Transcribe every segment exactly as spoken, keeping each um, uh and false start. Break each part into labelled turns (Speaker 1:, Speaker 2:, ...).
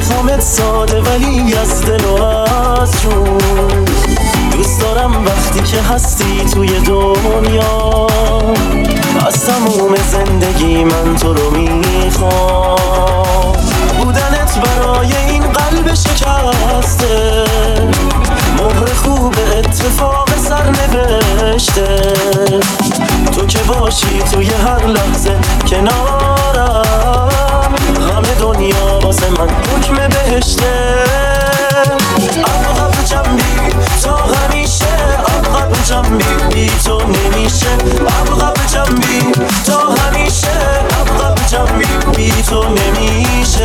Speaker 1: میخوامت ساده ولی از دل و از جون. دوست دارم وقتی که هستی توی دنیا، از تموم زندگی من تو رو میخوام. بودنت برای این قلب شکسته مهر خوب اتفاق سرنوشته. تو که باشی توی هر لحظه کنارم، همه دنیا واسه من حکم بهشته. عقب جنبی تا همیشه، عقب جنبی بی تو نمیشه. عقب جنبی تا همیشه، عقب جنبی بی تو نمیشه.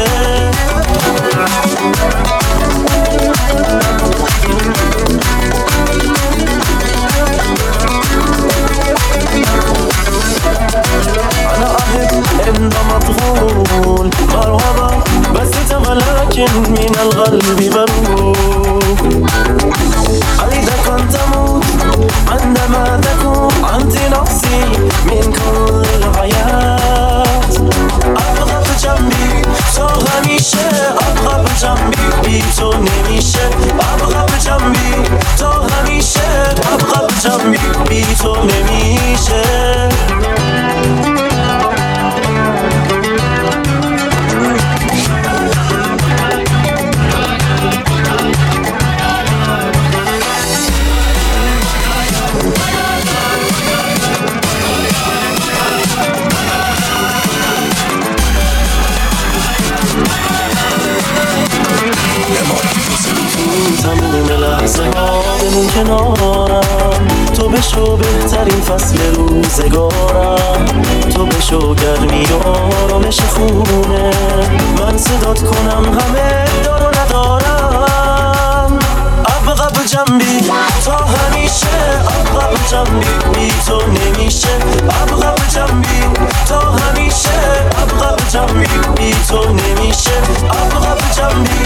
Speaker 1: أنا أحب إنما مطغول مرحبا بس ولكن من القلب بروح. أريد أن تموت عندما تكون أنت نفسي من كل الحياة. أبقى بجنبي تا همیشه، أبقى بجنبي بی تو نمیشه. أبقى بجنبي تا همیشه، أبقى بجنبي بی تو نمیشه. تموم لحظه ها بمون کنارم، تو بشو بهترین فصل روزگارم. تو بشو گرمی و آرامش خونه، من صدات کنم همه دارو ندارم. عقب جنبی تا همیشه، عقب جنبی بی تو نمیشه. عقب جنبی تا همیشه، عقب جنبی بی تو نمیشه. عقب جنبی